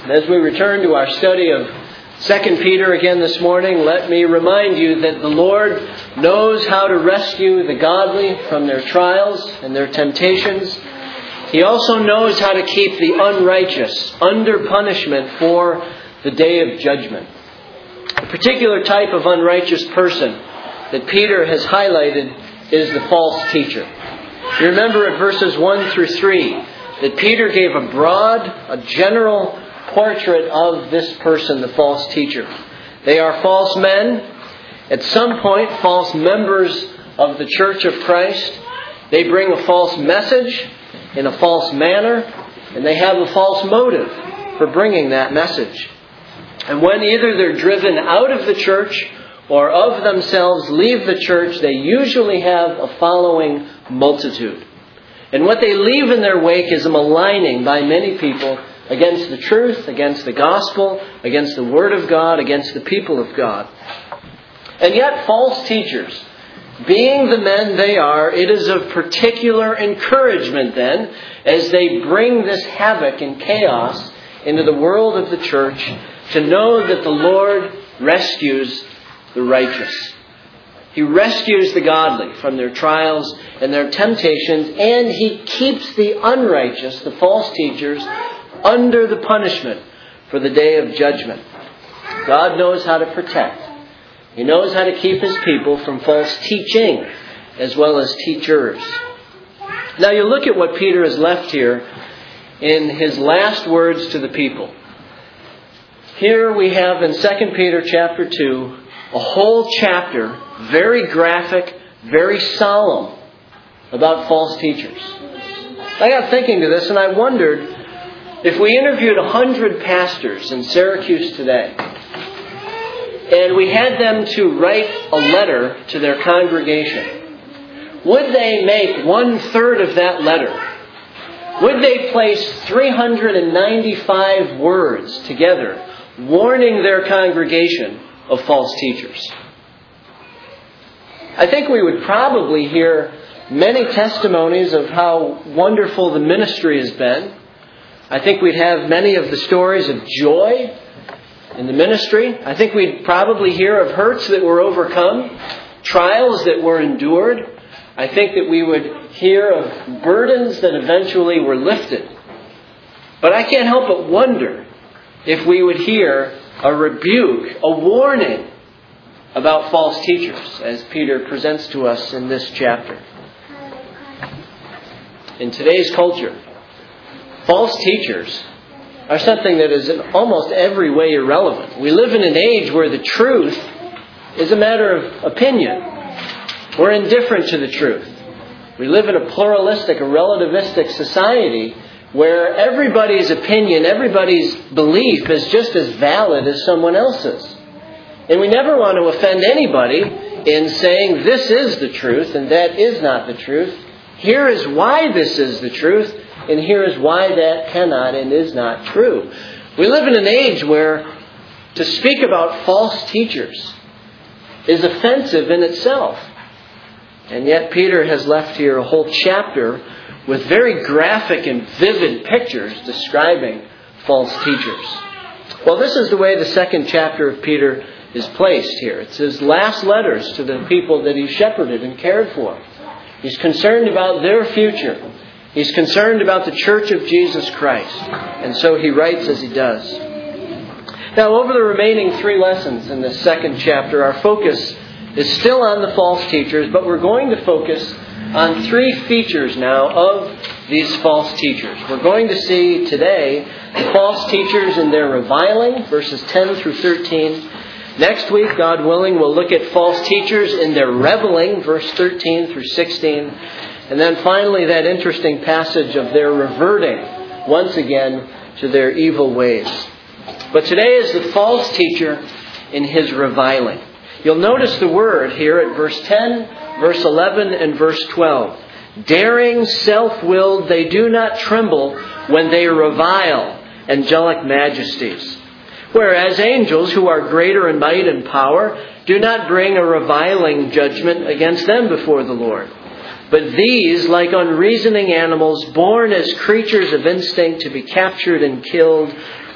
As we return to our study of 2 Peter again this morning, let me remind you that the Lord knows how to rescue the godly from their trials and their temptations. He also knows how to keep the unrighteous under punishment for the day of judgment. A particular type of unrighteous person that Peter has highlighted is the false teacher. You remember at verses 1 through 3 that Peter gave a general portrait of this person, the false teacher. They are false men, at some point false members of the Church of Christ. They bring a false message in a false manner, and they have a false motive for bringing that message. And when either they're driven out of the church or of themselves leave the church, they usually have a following multitude. And what they leave in their wake is a maligning by many people against the truth, against the gospel, against the Word of God, against the people of God. And yet false teachers, being the men they are, it is of particular encouragement then, as they bring this havoc and chaos into the world of the church, to know that the Lord rescues the righteous. He rescues the godly from their trials and their temptations, and He keeps the unrighteous, the false teachers, under the punishment for the day of judgment. God knows how to protect. He knows how to keep His people from false teaching as well as teachers. Now you look at what Peter has left here in his last words to the people. Here we have in 2 Peter chapter 2 a whole chapter, very graphic, very solemn, about false teachers. I got thinking to this and I wondered, if we interviewed 100 pastors in Syracuse today, and we had them to write a letter to their congregation, would they make 1/3 of that letter? Would they place 395 words together, warning their congregation of false teachers? I think we would probably hear many testimonies of how wonderful the ministry has been. I think we'd have many of the stories of joy in the ministry. I think we'd probably hear of hurts that were overcome, trials that were endured. I think that we would hear of burdens that eventually were lifted. But I can't help but wonder if we would hear a rebuke, a warning about false teachers, as Peter presents to us in this chapter. In today's culture, false teachers are something that is in almost every way irrelevant. We live in an age where the truth is a matter of opinion. We're indifferent to the truth. We live in a pluralistic, a relativistic society where everybody's opinion, everybody's belief is just as valid as someone else's. And we never want to offend anybody in saying this is the truth and that is not the truth. Here is why this is the truth, and here is why that cannot and is not true. We live in an age where to speak about false teachers is offensive in itself. And yet Peter has left here a whole chapter with very graphic and vivid pictures describing false teachers. Well, this is the way the second chapter of Peter is placed here. It's his last letters to the people that he shepherded and cared for. He's concerned about their future. He's concerned about the Church of Jesus Christ. And so he writes as he does. Now, over the remaining 3 lessons in this second chapter, our focus is still on the false teachers, but we're going to focus on 3 features now of these false teachers. We're going to see today the false teachers in their reviling, verses 10 through 13. Next week, God willing, we'll look at false teachers in their reveling, verse 13 through 16. And then finally, that interesting passage of their reverting once again to their evil ways. But today is the false teacher in his reviling. You'll notice the word here at verse 10, verse 11, and verse 12. Daring, self-willed, they do not tremble when they revile angelic majesties. Whereas angels, who are greater in might and power, do not bring a reviling judgment against them before the Lord. But these, like unreasoning animals, born as creatures of instinct to be captured and killed,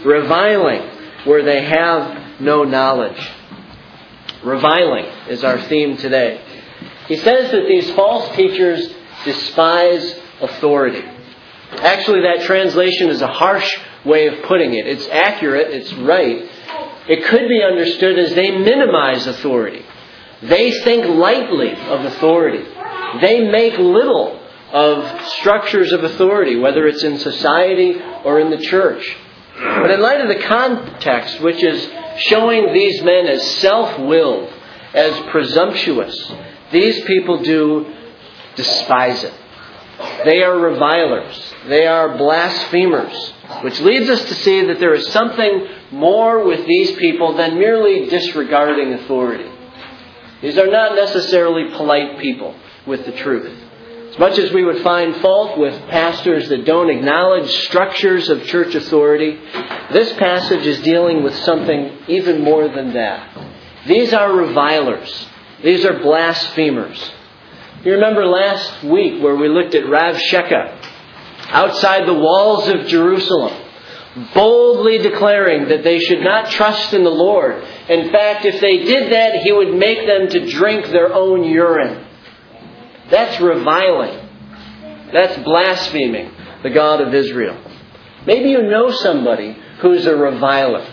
reviling where they have no knowledge. Reviling is our theme today. He says that these false teachers despise authority. Actually, that translation is a harsh way of putting it. It's accurate, it's right. It could be understood as they minimize authority. They think lightly of authority. They make little of structures of authority, whether it's in society or in the church. But in light of the context, which is showing these men as self-willed, as presumptuous, these people do despise it. They are revilers. They are blasphemers. Which leads us to see that there is something more with these people than merely disregarding authority. These are not necessarily polite people with the truth. As much as we would find fault with pastors that don't acknowledge structures of church authority, this passage is dealing with something even more than that. These are revilers. These are blasphemers. You remember last week where we looked at Rav Sheka outside the walls of Jerusalem, boldly declaring that they should not trust in the Lord. In fact, if they did that, he would make them to drink their own urine. That's reviling. That's blaspheming the God of Israel. Maybe you know somebody who's a reviler.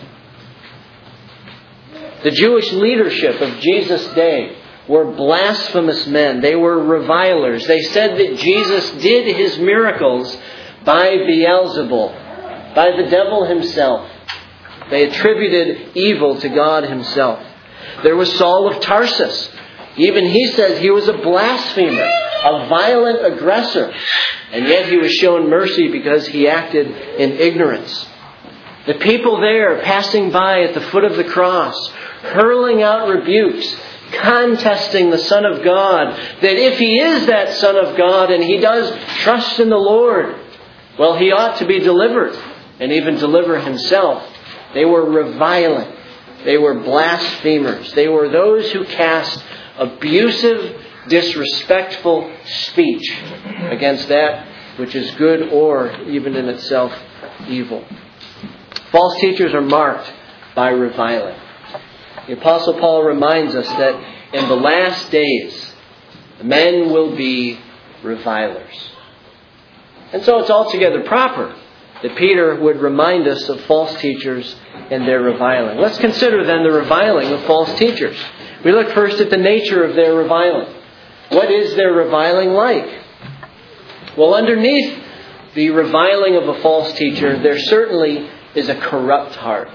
The Jewish leadership of Jesus' day were blasphemous men. They were revilers. They said that Jesus did his miracles by Beelzebul, by the devil himself. They attributed evil to God himself. There was Saul of Tarsus. Even he says he was a blasphemer, a violent aggressor. And yet he was shown mercy because he acted in ignorance. The people there passing by at the foot of the cross, hurling out rebukes, contesting the Son of God, that if he is that Son of God and he does trust in the Lord, well, he ought to be delivered and even deliver himself. They were reviling. They were blasphemers. They were those who cast abusive, disrespectful speech against that which is good or even in itself evil. False teachers are marked by reviling. The Apostle Paul reminds us that in the last days, men will be revilers. And so it's altogether proper that Peter would remind us of false teachers and their reviling. Let's consider then the reviling of false teachers. We look first at the nature of their reviling. What is their reviling like? Well, underneath the reviling of a false teacher, there certainly is a corrupt heart.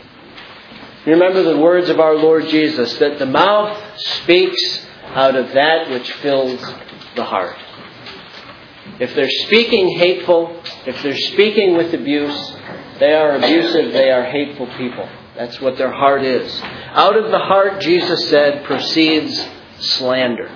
You remember the words of our Lord Jesus, that the mouth speaks out of that which fills the heart. If they're speaking hateful, if they're speaking with abuse, they are abusive, they are hateful people. That's what their heart is. Out of the heart, Jesus said, proceeds slander.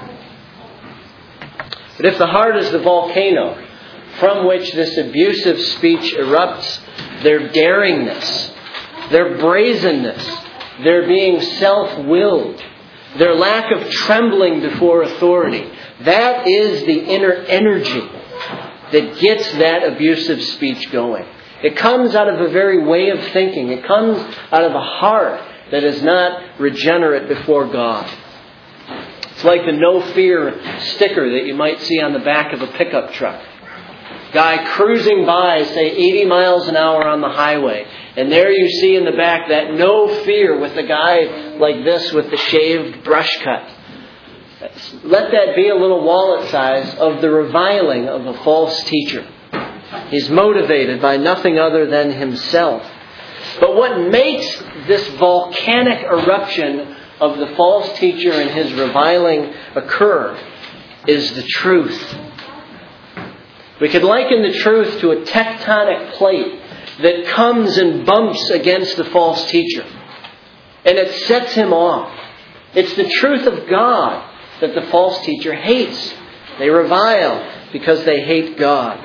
But if the heart is the volcano from which this abusive speech erupts, their daringness, their brazenness, their being self-willed, their lack of trembling before authority, that is the inner energy that gets that abusive speech going. It comes out of a very way of thinking. It comes out of a heart that is not regenerate before God. It's like the no fear sticker that you might see on the back of a pickup truck. Guy cruising by, say 80 miles an hour on the highway. And there you see in the back that no fear with the guy like this with the shaved brush cut. Let that be a little wallet size of the reviling of a false teacher. He's motivated by nothing other than himself. But what makes this volcanic eruption of the false teacher and his reviling occur is the truth. We could liken the truth to a tectonic plate that comes and bumps against the false teacher. And it sets him off. It's the truth of God that the false teacher hates. They revile because they hate God.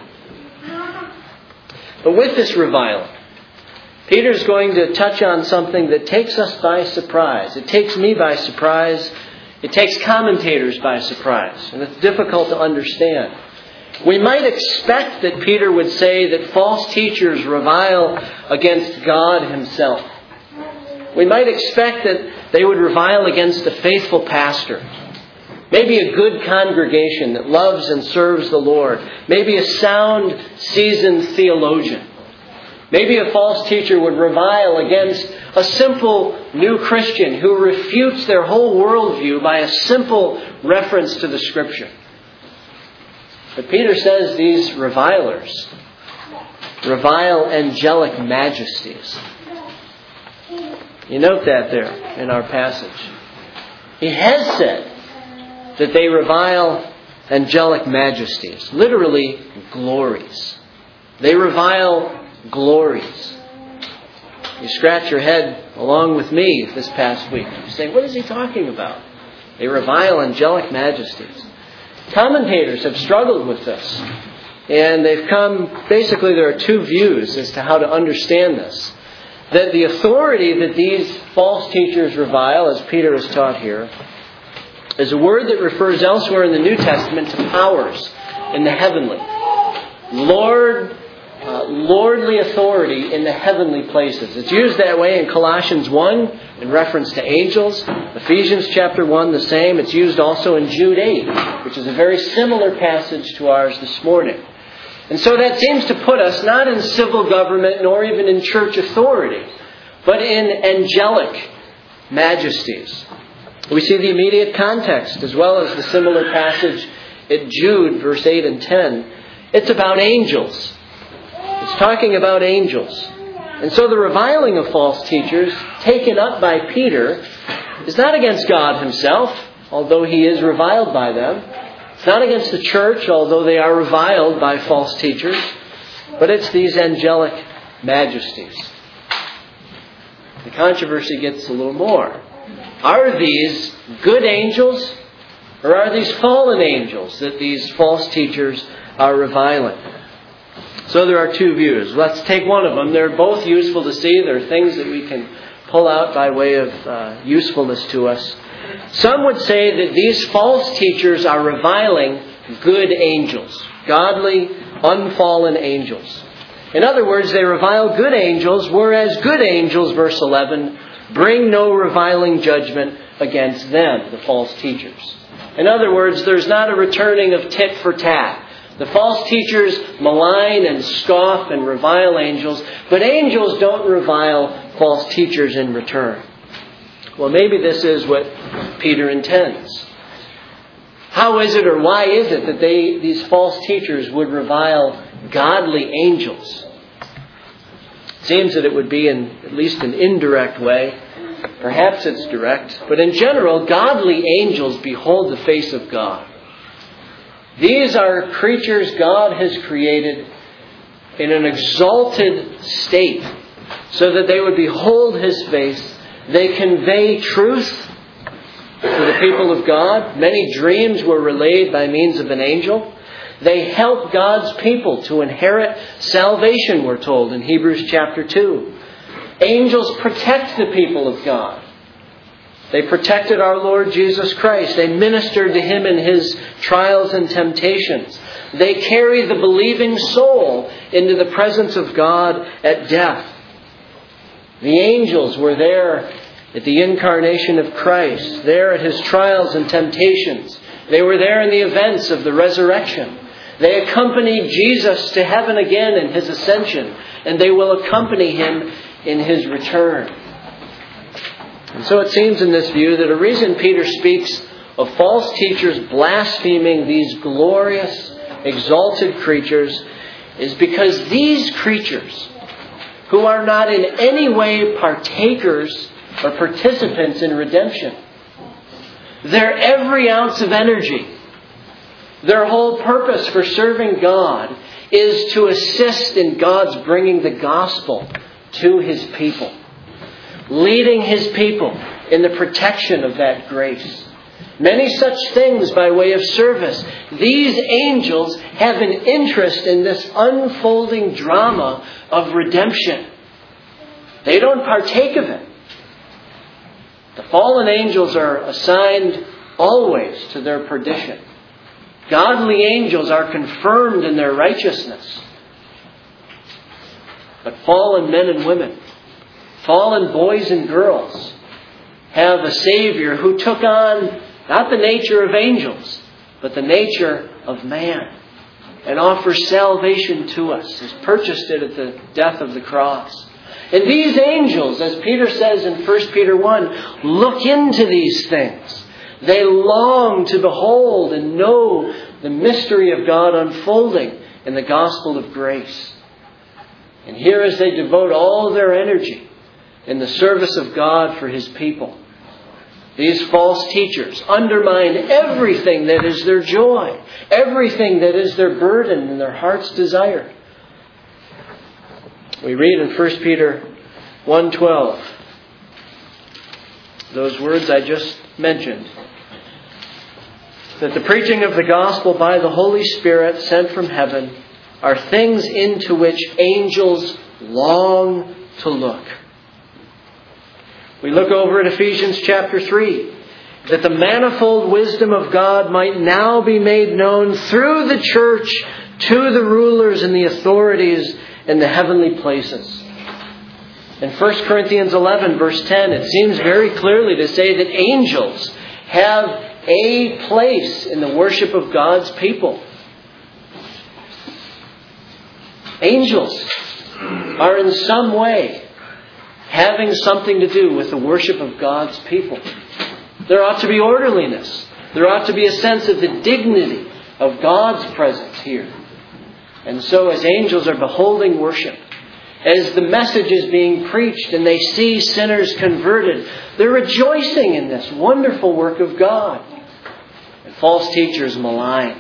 But with this reviling, Peter's going to touch on something that takes us by surprise. It takes me by surprise. It takes commentators by surprise. And it's difficult to understand. We might expect that Peter would say that false teachers revile against God Himself. We might expect that they would revile against a faithful pastor. Maybe a good congregation that loves and serves the Lord. Maybe a sound, seasoned theologian. Maybe a false teacher would revile against a simple new Christian who refutes their whole worldview by a simple reference to the Scripture. But Peter says these revilers revile angelic majesties. You note that there in our passage. He has said that they revile angelic majesties, literally glories. They revile glories. You scratch your head along with me this past week. You say, what is he talking about? They revile angelic majesties. Commentators have struggled with this. And they've basically there are two views as to how to understand this. That the authority that these false teachers revile, as Peter has taught here, is a word that refers elsewhere in the New Testament to powers in the heavenly. Lordly authority in the heavenly places. It's used that way in Colossians 1 in reference to angels. Ephesians chapter 1 the same. It's used also in Jude 8, which is a very similar passage to ours this morning. And so that seems to put us not in civil government nor even in church authority, but in angelic majesties. We see the immediate context as well as the similar passage at Jude, verse 8 and 10. It's about angels. It's talking about angels. And so the reviling of false teachers taken up by Peter is not against God Himself, although He is reviled by them. It's not against the church, although they are reviled by false teachers. But it's these angelic majesties. The controversy gets a little more. Are these good angels or are these fallen angels that these false teachers are reviling? So there are two views. Let's take one of them. They're both useful to see. They're things that we can pull out by way of usefulness to us. Some would say that these false teachers are reviling good angels, godly, unfallen angels. In other words, they revile good angels, whereas good angels, verse 11, bring no reviling judgment against them, the false teachers. In other words, there's not a returning of tit for tat. The false teachers malign and scoff and revile angels, but angels don't revile false teachers in return. Well, maybe this is what Peter intends. How is it or why is it that these false teachers would revile godly angels? It seems that it would be in at least an indirect way. Perhaps it's direct. But in general, godly angels behold the face of God. These are creatures God has created in an exalted state so that they would behold His face. They convey truth to the people of God. Many dreams were relayed by means of an angel. They help God's people to inherit salvation, we're told in Hebrews chapter 2. Angels protect the people of God. They protected our Lord Jesus Christ. They ministered to Him in His trials and temptations. They carry the believing soul into the presence of God at death. The angels were there at the incarnation of Christ, there at His trials and temptations. They were there in the events of the resurrection. They accompanied Jesus to heaven again in His ascension, and they will accompany Him in His return. And so it seems in this view that a reason Peter speaks of false teachers blaspheming these glorious, exalted creatures is because these creatures, who are not in any way partakers or participants in redemption, their every ounce of energy, their whole purpose for serving God is to assist in God's bringing the gospel to His people, leading His people in the protection of that grace. Many such things by way of service. These angels have an interest in this unfolding drama of redemption. They don't partake of it. The fallen angels are assigned always to their perdition. Godly angels are confirmed in their righteousness. But fallen men and women, fallen boys and girls, have a Savior who took on not the nature of angels, but the nature of man, and offers salvation to us, has purchased it at the death of the cross. And these angels, as Peter says in 1 Peter 1, look into these things. They long to behold and know the mystery of God unfolding in the gospel of grace. And here as they devote all their energy in the service of God for His people, these false teachers undermine everything that is their joy, everything that is their burden and their heart's desire. We read in 1 Peter 1:12, those words I just mentioned, that the preaching of the gospel by the Holy Spirit sent from heaven are things into which angels long to look. We look over at Ephesians chapter 3, that the manifold wisdom of God might now be made known through the church to the rulers and the authorities in the heavenly places. In 1 Corinthians 11, verse 10, it seems very clearly to say that angels have a place in the worship of God's people. Angels are in some way having something to do with the worship of God's people. There ought to be orderliness. There ought to be a sense of the dignity of God's presence here. And so as angels are beholding worship, as the message is being preached and they see sinners converted, they're rejoicing in this wonderful work of God. And false teachers malign.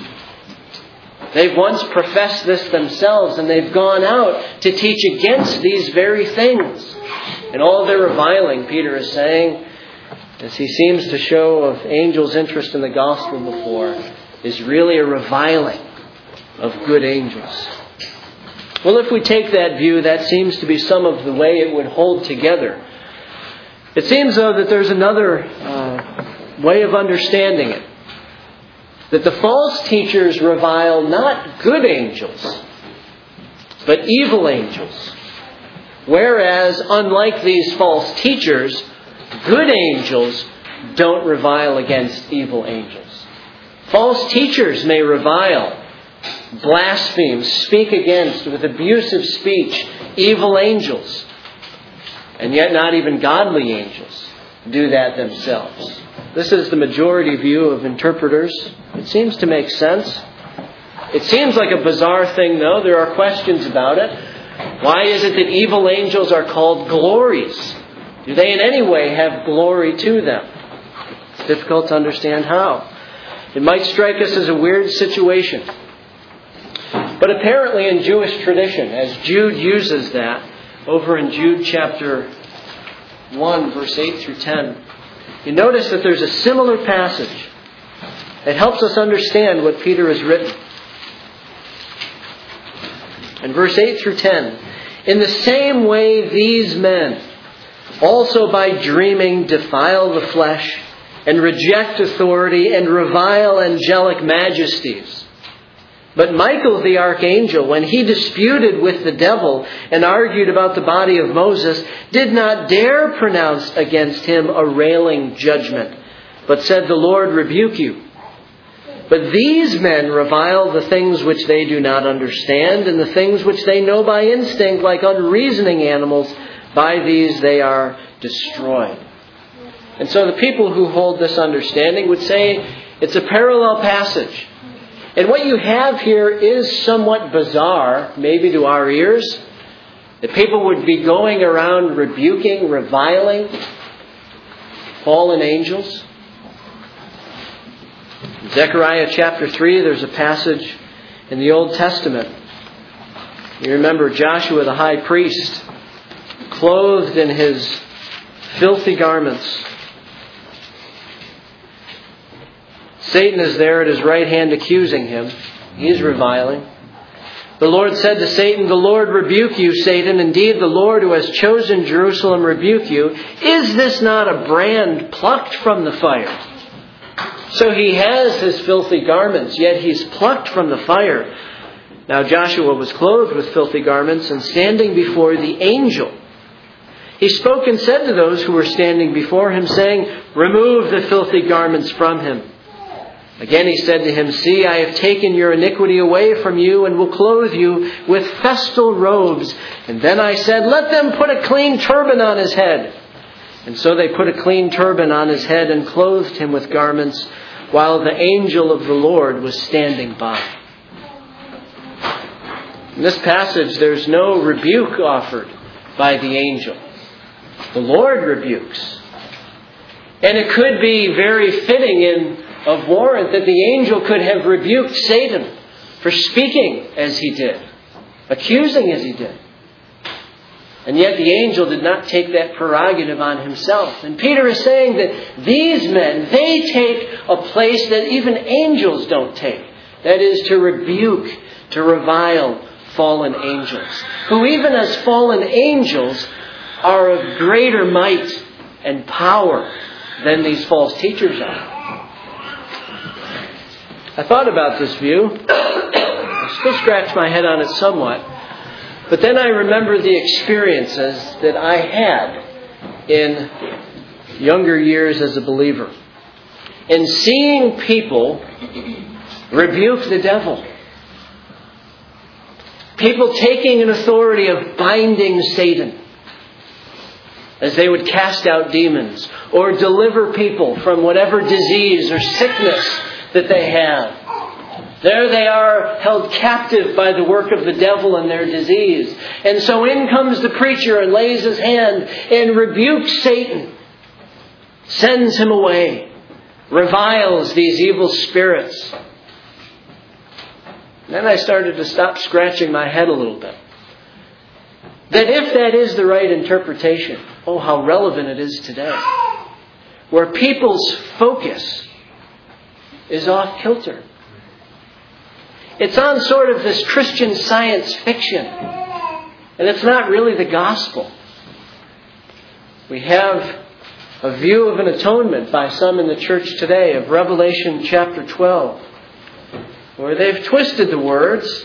They've once professed this themselves, and they've gone out to teach against these very things. And all their reviling, Peter is saying, as he seems to show of angels' interest in the gospel before, is really a reviling of good angels. Well, if we take that view, that seems to be some of the way it would hold together. It seems, though, that there's another way of understanding it. That the false teachers revile not good angels, but evil angels. Whereas, unlike these false teachers, good angels don't revile against evil angels. False teachers may revile, blaspheme, speak against, with abusive speech, evil angels. And yet not even godly angels do that themselves. This is the majority view of interpreters. It seems to make sense. It seems like a bizarre thing, though. There are questions about it. Why is it that evil angels are called glories? Do they in any way have glory to them? It's difficult to understand how. It might strike us as a weird situation. But apparently in Jewish tradition, as Jude uses that, over in Jude chapter 1, verse 8 through 10, you notice that there's a similar passage that helps us understand what Peter has written. In verse 8 through 10, in the same way these men also by dreaming defile the flesh and reject authority and revile angelic majesties. But Michael the archangel, when he disputed with the devil and argued about the body of Moses, did not dare pronounce against him a railing judgment, but said, "The Lord rebuke you." But these men revile the things which they do not understand, and the things which they know by instinct, like unreasoning animals, by these they are destroyed. And so the people who hold this understanding would say it's a parallel passage. And what you have here is somewhat bizarre, maybe to our ears. That people would be going around rebuking, reviling fallen angels. In Zechariah chapter 3, there's a passage in the Old Testament. You remember Joshua the high priest, clothed in his filthy garments. Satan is there at his right hand accusing him. He's reviling. The Lord said to Satan, "The Lord rebuke you, Satan. Indeed, the Lord who has chosen Jerusalem rebuke you. Is this not a brand plucked from the fire?" So he has his filthy garments, yet he's plucked from the fire. Now Joshua was clothed with filthy garments and standing before the angel. He spoke and said to those who were standing before him, saying, "Remove the filthy garments from him." Again he said to him, "See, I have taken your iniquity away from you and will clothe you with festal robes." And then I said, "Let them put a clean turban on his head." And so they put a clean turban on his head and clothed him with garments, while the angel of the Lord was standing by. In this passage, there's no rebuke offered by the angel. The Lord rebukes. And it could be very fitting of warrant that the angel could have rebuked Satan for speaking as he did, accusing as he did. And yet the angel did not take that prerogative on himself. And Peter is saying that these men, they take a place that even angels don't take. That is to rebuke, to revile fallen angels, who even as fallen angels are of greater might and power than these false teachers are. I thought about this view. I still scratch my head on it somewhat. But then I remember the experiences that I had in younger years as a believer. In seeing people rebuke the devil. People taking an authority of binding Satan as they would cast out demons or deliver people from whatever disease or sickness that they have. There they are held captive by the work of the devil and their disease. And so in comes the preacher and lays his hand and rebukes Satan, sends him away, reviles these evil spirits. Then I started to stop scratching my head a little bit. That if that is the right interpretation, oh, how relevant it is today. Where people's focus is off kilter. It's on sort of this Christian science fiction. And it's not really the gospel. We have a view of an atonement by some in the church today of Revelation chapter 12. Where they've twisted the words.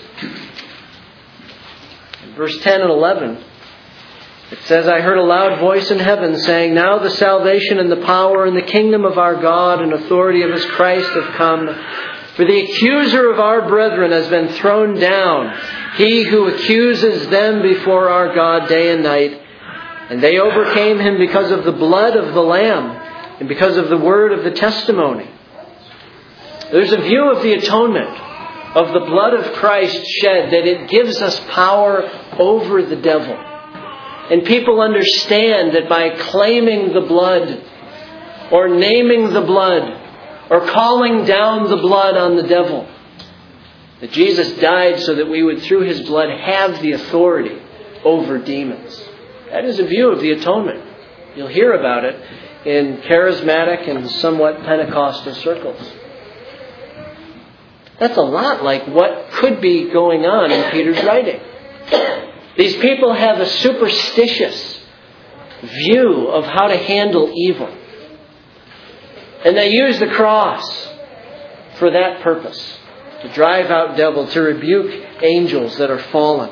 In verse 10 and 11. It says, "I heard a loud voice in heaven saying, 'Now the salvation and the power and the kingdom of our God and authority of His Christ have come. For the accuser of our brethren has been thrown down, he who accuses them before our God day and night. And they overcame him because of the blood of the Lamb and because of the word of the testimony.'" There's a view of the atonement, of the blood of Christ shed, that it gives us power over the devil. And people understand that by claiming the blood, or naming the blood, or calling down the blood on the devil, that Jesus died so that we would, through His blood, have the authority over demons. That is a view of the atonement. You'll hear about it in charismatic and somewhat Pentecostal circles. That's a lot like what could be going on in Peter's writing. These people have a superstitious view of how to handle evil. And they use the cross for that purpose. To drive out devil, to rebuke angels that are fallen.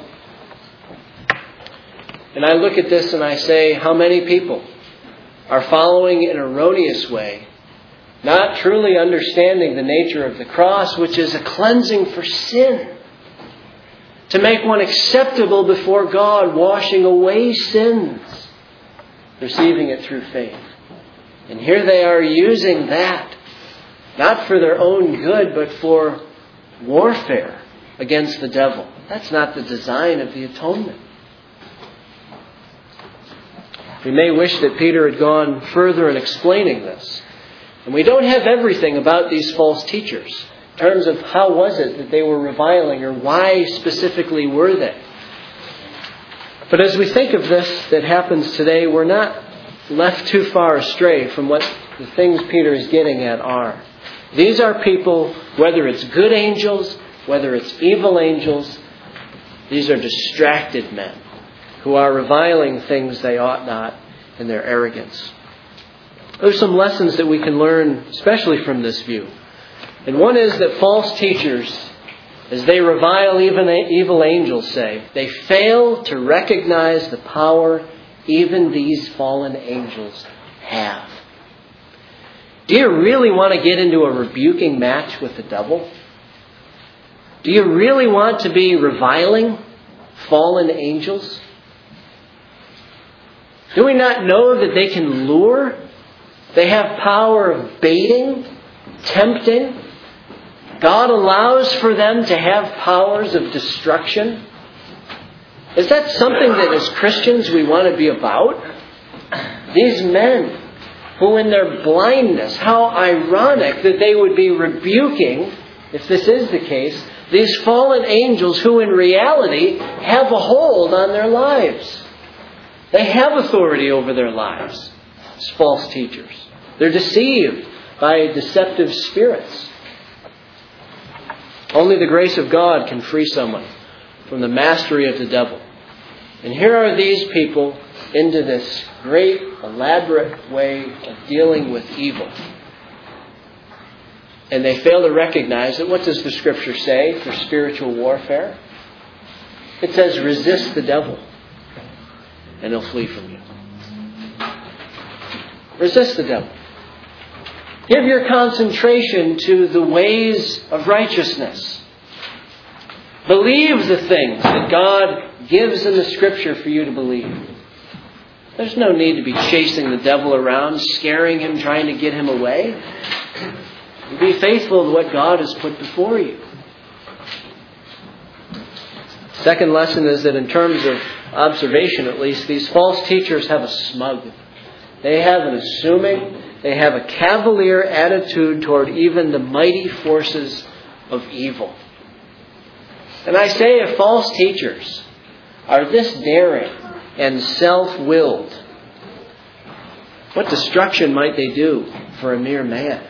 And I look at this and I say, how many people are following an erroneous way, not truly understanding the nature of the cross, which is a cleansing for sin. To make one acceptable before God, washing away sins, receiving it through faith. And here they are using that, not for their own good, but for warfare against the devil. That's not the design of the atonement. We may wish that Peter had gone further in explaining this. And we don't have everything about these false teachers in terms of how was it that they were reviling, or why specifically were they. But as we think of this that happens today, we're not left too far astray from what the things Peter is getting at are. These are people, whether it's good angels, whether it's evil angels, these are distracted men who are reviling things they ought not in their arrogance. There's some lessons that we can learn, especially from this view. And one is that false teachers, as they revile even evil angels, say, they fail to recognize the power even these fallen angels have. Do you really want to get into a rebuking match with the devil? Do you really want to be reviling fallen angels? Do we not know that they can lure? They have power of baiting, tempting. God allows for them to have powers of destruction. Is that something that as Christians we want to be about? These men who in their blindness, how ironic that they would be rebuking, if this is the case, these fallen angels who in reality have a hold on their lives. They have authority over their lives as false teachers. They're deceived by deceptive spirits. Only the grace of God can free someone from the mastery of the devil. And here are these people into this great, elaborate way of dealing with evil. And they fail to recognize that. What does the Scripture say for spiritual warfare? It says, resist the devil, and he'll flee from you. Resist the devil. Give your concentration to the ways of righteousness. Believe the things that God gives in the Scripture for you to believe. There's no need to be chasing the devil around, scaring him, trying to get him away. Be faithful to what God has put before you. Second lesson is that in terms of observation, at least, these false teachers have a smug. They have an assuming, they have a cavalier attitude toward even the mighty forces of evil. And I say if false teachers are this daring and self-willed, what destruction might they do for a mere man?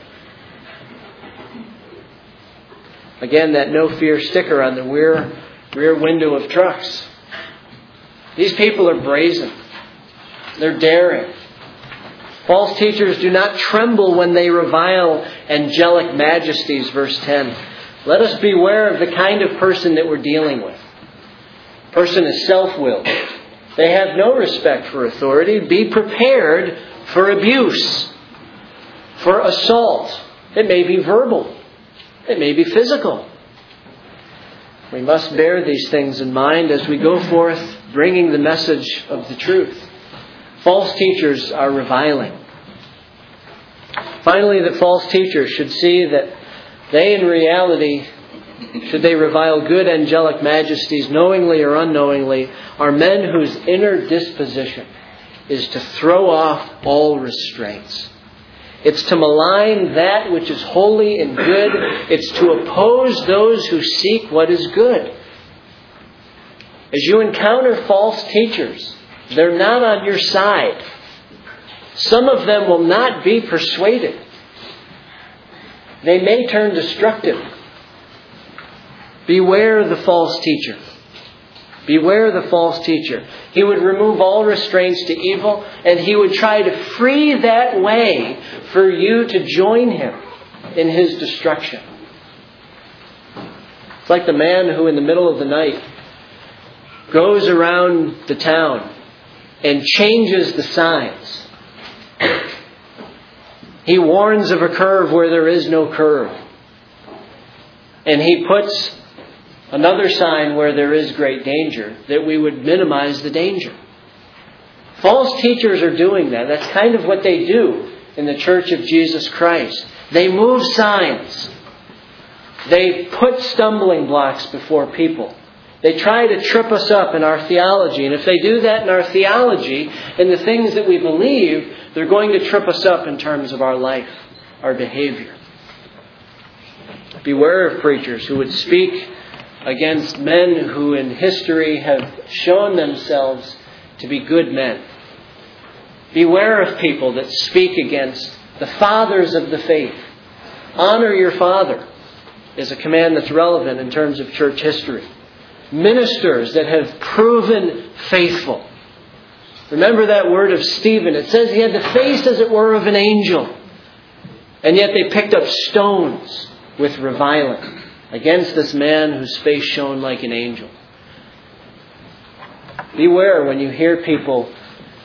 Again, that no fear sticker on the rear window of trucks. These people are brazen. They're daring. False teachers do not tremble when they revile angelic majesties, verse 10. Let us beware of the kind of person that we're dealing with. The person is self-willed. They have no respect for authority. Be prepared for abuse, for assault. It may be verbal. It may be physical. We must bear these things in mind as we go forth bringing the message of the truth. False teachers are reviling. Finally, that false teachers should see that they in reality, should they revile good angelic majesties knowingly or unknowingly, are men whose inner disposition is to throw off all restraints. It's to malign that which is holy and good. It's to oppose those who seek what is good. As you encounter false teachers, they're not on your side. Some of them will not be persuaded. They may turn destructive. Beware the false teacher. Beware the false teacher. He would remove all restraints to evil, and he would try to free that way for you to join him in his destruction. It's like the man who in the middle of the night goes around the town and changes the signs. He warns of a curve where there is no curve. And he puts another sign where there is great danger, that we would minimize the danger. False teachers are doing that. That's kind of what they do in the Church of Jesus Christ. They move signs. They put stumbling blocks before people. They try to trip us up in our theology. And if they do that in our theology, in the things that we believe, they're going to trip us up in terms of our life, our behavior. Beware of preachers who would speak against men who in history have shown themselves to be good men. Beware of people that speak against the fathers of the faith. Honor your father is a command that's relevant in terms of church history. Ministers that have proven faithful. Remember that word of Stephen. It says he had the face, as it were, of an angel. And yet they picked up stones with reviling against this man whose face shone like an angel. Beware when you hear people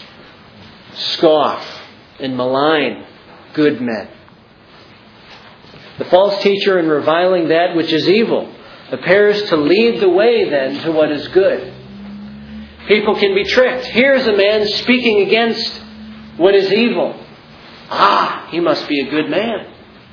scoff and malign good men. The false teacher, in reviling that which is evil, appears to lead the way then to what is good. People can be tricked. Here's a man speaking against what is evil. He must be a good man.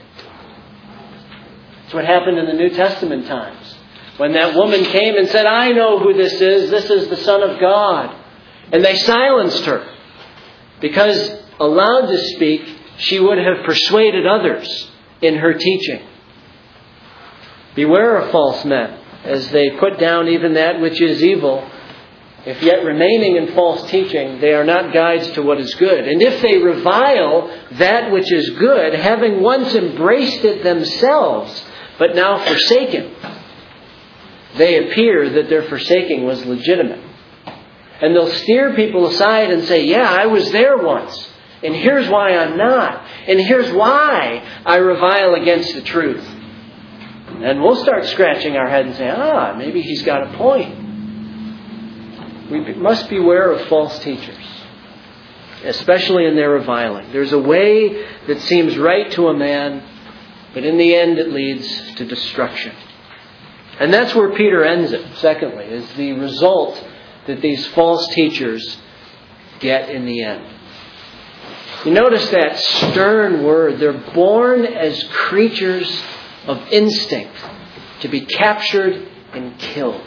That's what happened in the New Testament times. When that woman came and said, I know who this is. This is the Son of God. And they silenced her. Because allowed to speak, she would have persuaded others in her teaching. Beware of false men, as they put down even that which is evil. If yet remaining in false teaching, they are not guides to what is good. And if they revile that which is good, having once embraced it themselves, but now forsaken, they appear that their forsaking was legitimate. And they'll steer people aside and say, yeah, I was there once. And here's why I'm not. And here's why I revile against the truth. And we'll start scratching our head and say, maybe he's got a point. We must beware of false teachers, especially in their reviling. There's a way that seems right to a man, but in the end it leads to destruction. And that's where Peter ends it, secondly, is the result that these false teachers get in the end. You notice that stern word. They're born as creatures of instinct to be captured and killed.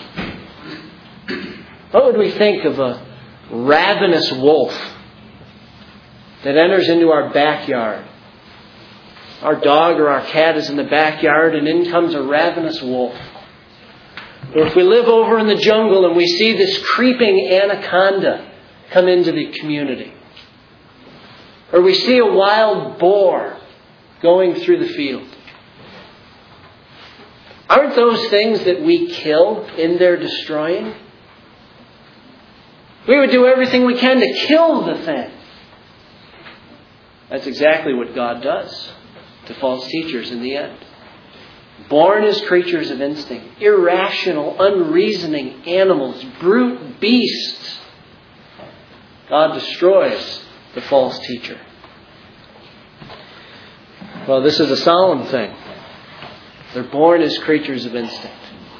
What would we think of a ravenous wolf that enters into our backyard? Our dog or our cat is in the backyard and in comes a ravenous wolf. Or if we live over in the jungle and we see this creeping anaconda come into the community. Or we see a wild boar going through the field. Aren't those things that we kill in their destroying? We would do everything we can to kill the thing. That's exactly what God does to false teachers in the end. Born as creatures of instinct, irrational, unreasoning animals, brute beasts, God destroys the false teacher. Well, this is a solemn thing. They're born as creatures of instinct.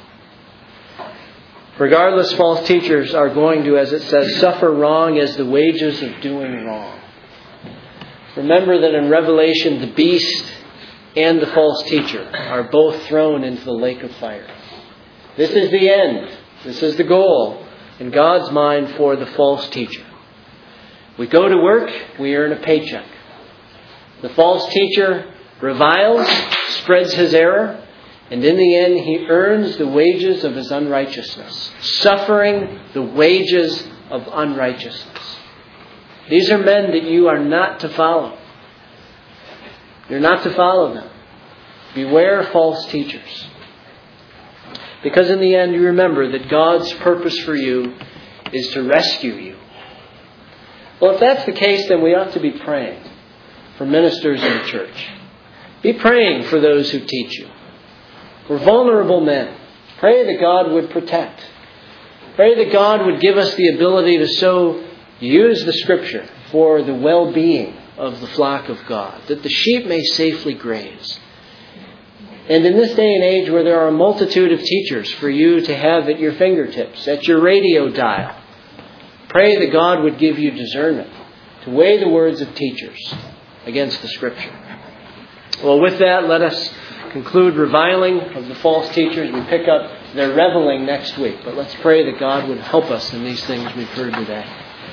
Regardless, false teachers are going to, as it says, suffer wrong as the wages of doing wrong. Remember that in Revelation, the beast and the false teacher are both thrown into the lake of fire. This is the end. This is the goal in God's mind for the false teacher. We go to work, we earn a paycheck. The false teacher reviles, spreads his error, and in the end he earns the wages of his unrighteousness, suffering the wages of unrighteousness. These are men that you are not to follow. You're not to follow them. Beware false teachers. Because in the end you remember that God's purpose for you is to rescue you. Well, if that's the case, then we ought to be praying for ministers in the church. Be praying for those who teach you. We're vulnerable men. Pray that God would protect. Pray that God would give us the ability to so use the Scripture for the well-being of the flock of God, that the sheep may safely graze. And in this day and age where there are a multitude of teachers for you to have at your fingertips, at your radio dial, pray that God would give you discernment to weigh the words of teachers against the Scripture. Well, with that, let us conclude reviling of the false teachers. We pick up their reveling next week. But let's pray that God would help us in these things we've heard today.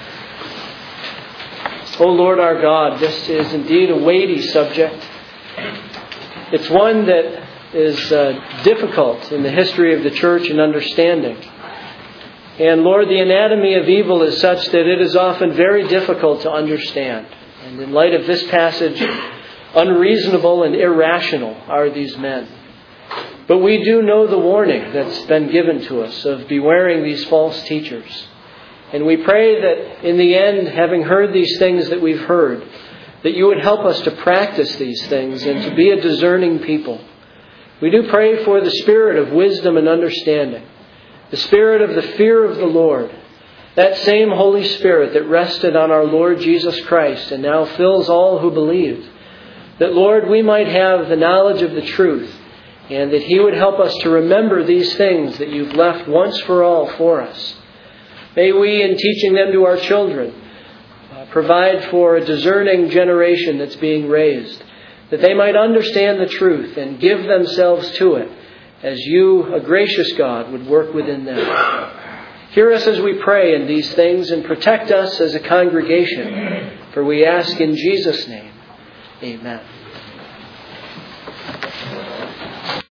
O Lord our God, this is indeed a weighty subject. It's one that is difficult in the history of the church in understanding. And Lord, the anatomy of evil is such that it is often very difficult to understand. And in light of this passage, unreasonable and irrational are these men. But we do know the warning that's been given to us of bewaring these false teachers. And we pray that in the end, having heard these things that we've heard, that you would help us to practice these things and to be a discerning people. We do pray for the spirit of wisdom and understanding, the spirit of the fear of the Lord, that same Holy Spirit that rested on our Lord Jesus Christ and now fills all who believe. That, Lord, we might have the knowledge of the truth, and that He would help us to remember these things that you've left once for all for us. May we, in teaching them to our children, provide for a discerning generation that's being raised, that they might understand the truth and give themselves to it as you, a gracious God, would work within them. Hear us as we pray in these things and protect us as a congregation, for we ask in Jesus' name. Amen.